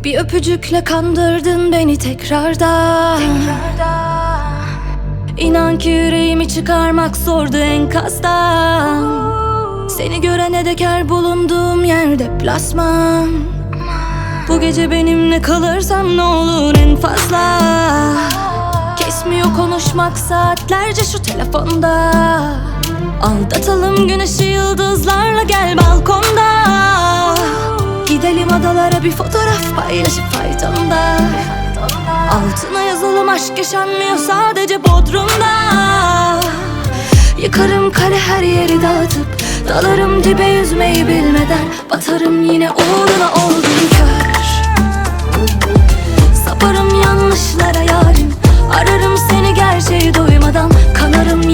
Bir öpücükle kandırdın beni tekrardan. İnan ki yüreğimi çıkarmak zordu enkazdan. Seni görene dek her bulunduğum yerde plasman. Bu gece benimle kalırsan ne olur en fazla. Kesmiyor konuşmak saatlerce şu telefonda. Aldatalım güneşi yıldızlarla, gel balkonda. Gidelim adalara, bir fotoğraf paylaşıp faytonda. Altına yazalım aşk yaşanmıyor sadece Bodrum'da. Yıkarım kale her yeri dağıtıp, dalarım dibe yüzmeyi bilmeden. Batarım yine uğruna oldum kör. Saparım yanlışlara yarim, ararım seni gerçeği duymadan. Kanarım